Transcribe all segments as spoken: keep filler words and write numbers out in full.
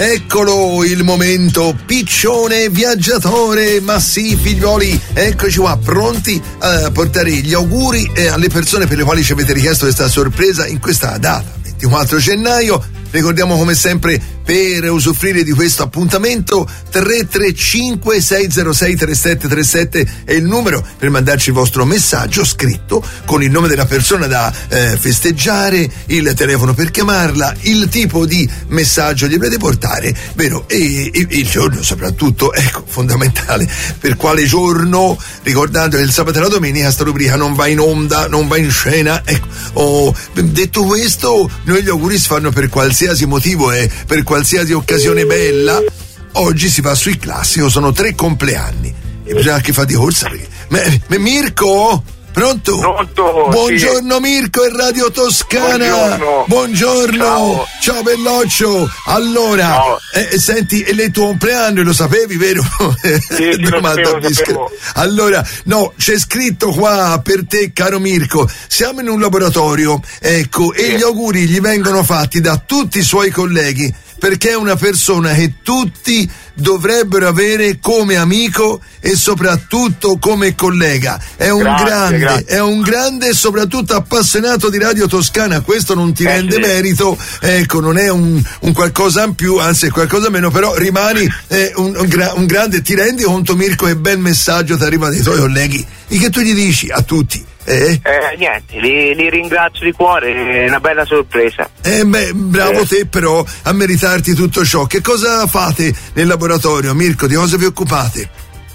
Eccolo il momento, piccione viaggiatore, ma sì figlioli, eccoci qua, pronti a portare gli auguri alle persone per le quali ci avete richiesto questa sorpresa in questa data, ventiquattro gennaio. Ricordiamo come sempre, per usufruire di questo appuntamento, tre tre cinque sei zero sei tre sette tre sette è il numero per mandarci il vostro messaggio scritto con il nome della persona da eh, festeggiare, il telefono per chiamarla, il tipo di messaggio gli dovete portare, vero? E, e il giorno soprattutto, ecco, fondamentale, per quale giorno, ricordando che il sabato e la domenica sta rubrica non va in onda, non va in scena, ecco. Oh, detto questo, noi gli auguri si fanno per qualsiasi motivo e per qualsiasi occasione bella. Oggi si va sui classici, sono tre compleanni e bisogna anche fare di corsa perché... ma, ma Mirko? Pronto? Pronto? Buongiorno, sì. Mirko e Radio Toscana. Buongiorno. Buongiorno. Ciao, Ciao Belloccio. Allora, Ciao. Eh, senti, è il tuo compleanno, lo sapevi, vero? Sì, sì, lo sapevo, lo sapevo. Allora, no, c'è scritto qua per te, caro Mirko, siamo in un laboratorio, ecco, sì. E gli auguri gli vengono fatti da tutti i suoi colleghi, perché è una persona che tutti dovrebbero avere come amico e soprattutto come collega. È un grazie, grande, grazie. è un grande e soprattutto appassionato di Radio Toscana. Questo non ti eh, rende sì. merito, ecco, non è un, un qualcosa in più, anzi è qualcosa meno, però rimani eh, un, un, gra- un grande. Ti rendi conto, Mirko, che bel messaggio ti arriva dai tuoi colleghi? E che tu gli dici a tutti? Eh? Eh, niente, li, li ringrazio di cuore, è una bella sorpresa. Eh beh, bravo eh. te però a meritarti tutto ciò. Che cosa fate nel laboratorio, Mirko? Di cosa vi occupate?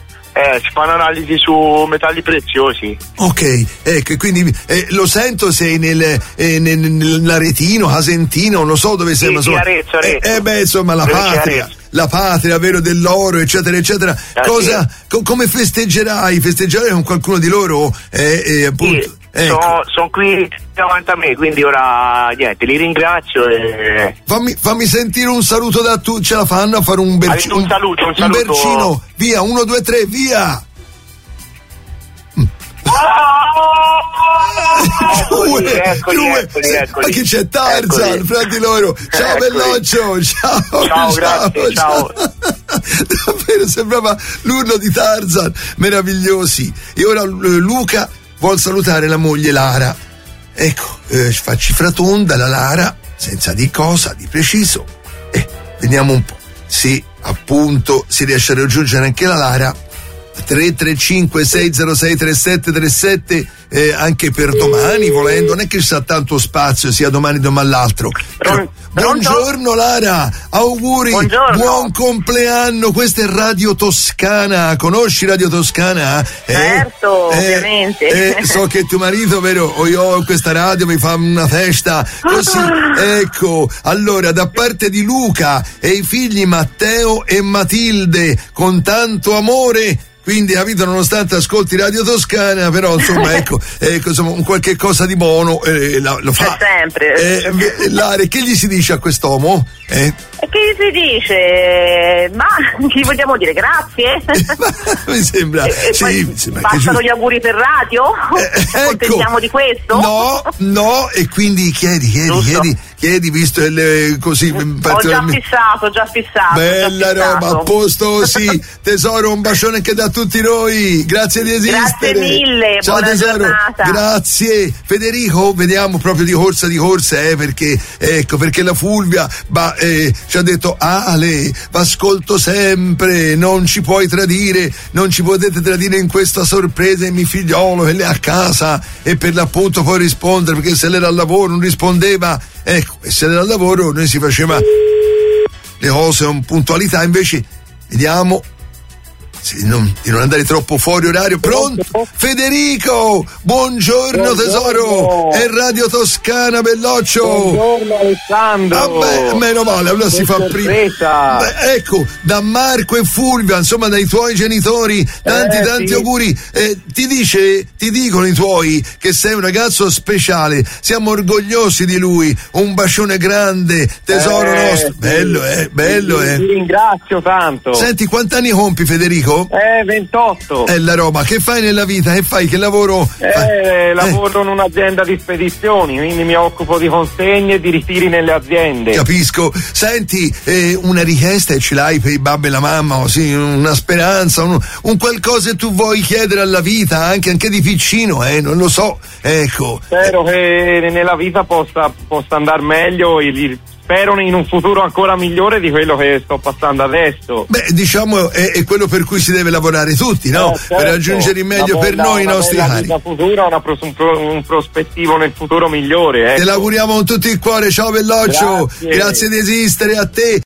Eh, si fanno analisi su metalli preziosi. Ok, ecco, quindi eh, lo sento, sei nel, eh, nel, nell'Aretino, Casentino, non lo so dove sei, sì, ma sì, insomma, Arezzo, Arezzo. Eh, eh beh, insomma, la Dove patria, la patria, vero, dell'oro, eccetera, eccetera. Ah, Cosa, sì. co- come festeggerai? Festeggerai con qualcuno di loro? Eh, eh, appunto. Sì. Ecco. Sono son qui davanti a me, quindi ora niente, li ringrazio e... Fammi, fammi sentire un saluto da tu, ce la fanno a fare un bercino? Un saluto, un un saluto. bercino, via, uno, due, tre, via! Eccoli, eccoli, Due, eccoli, eccoli. Ma chi c'è? Tarzan, Eccoli. fra di loro. Ciao Eccoli. Belloccio, ciao. Ciao, grazie, ciao. Davvero sembrava l'urlo di Tarzan, meravigliosi. E ora Luca vuol salutare la moglie Lara. Ecco, eh, fa cifratonda la Lara, senza di cosa, di preciso. Eh, vediamo un po'. Sì, appunto, si riesce a raggiungere anche la Lara. tre tre cinque sei zero sei tre sette tre sette eh, anche per domani, volendo, non è che ci sta tanto spazio sia domani domani l'altro. Pronto? Buongiorno Lara, auguri, Buongiorno. buon compleanno, questa è Radio Toscana, conosci Radio Toscana? Eh? Certo, eh, ovviamente. Eh, so che tuo marito, vero, o io questa radio mi fa una festa così, ecco, allora da parte di Luca e i figli Matteo e Matilde, con tanto amore. Quindi, capito, nonostante ascolti Radio Toscana, però insomma, ecco, ecco insomma, un qualche cosa di buono eh, la, lo fa. C'è sempre. Eh, Lare, che gli si dice a quest'uomo? Eh? E che gli si dice? Ma gli vogliamo dire grazie? Mi sembra, e, e sì, poi mi sembra passano che gli auguri per radio? Eh, Ci accontentiamo ecco. di questo? No, no, e quindi chiedi, chiedi, Giusto. chiedi, chiedi, visto il eh, così. Ho già fissato, ho già fissato. Bella ho già roba, fissato. a posto, sì. Tesoro, un bacione anche da tutti noi. Grazie di esistere. Grazie mille, ciao buona tesoro. giornata. Grazie. Federico, vediamo proprio di corsa di corsa, eh, perché ecco, perché la Fulvia bah, eh, ci ha detto Ale, v'ascolto sempre, non ci puoi tradire, non ci potete tradire in questa sorpresa e mio figliolo che è a casa e per l'appunto puoi rispondere, perché se l'era al lavoro non rispondeva, ecco, e se l'era al lavoro noi si faceva le cose con puntualità, invece vediamo sì, non, di non andare troppo fuori orario. Pronto? Federico, buongiorno, buongiorno tesoro, è Radio Toscana, Belloccio. Buongiorno Alessandro. Vabbè, meno male, allora si fa prima. Beh, ecco, da Marco e Fulvia, insomma dai tuoi genitori, tanti eh, tanti sì. auguri. Eh, ti dice, ti dicono i tuoi che sei un ragazzo speciale, siamo orgogliosi di lui, un bacione grande, tesoro eh, nostro. sì. Bello, eh, bello, ti, eh. Ti ringrazio tanto. Senti, quanti anni compi, Federico? Enrico? Eh, ventotto. È la roba. Che fai nella vita? Che fai? Che lavoro? Eh, eh. lavoro in un'azienda di spedizioni, quindi mi occupo di consegne e di ritiri nelle aziende. Capisco. Senti, eh, una richiesta e ce l'hai per i babbi e la mamma, così, una speranza, un, un qualcosa che tu vuoi chiedere alla vita, anche, anche di piccino, eh, non lo so, ecco. Spero che nella vita possa, possa andare meglio e spero in un futuro ancora migliore di quello che sto passando adesso. Beh, diciamo è, è quello per cui si deve lavorare tutti, no? Eh, certo. Per raggiungere il meglio Una per bella, noi i nostri una cari. vita futura, una pros- un, pro- un prospettivo nel futuro migliore. Ecco. Te l'auguriamo con tutto il cuore, ciao Belloccio, Grazie. grazie di esistere a te.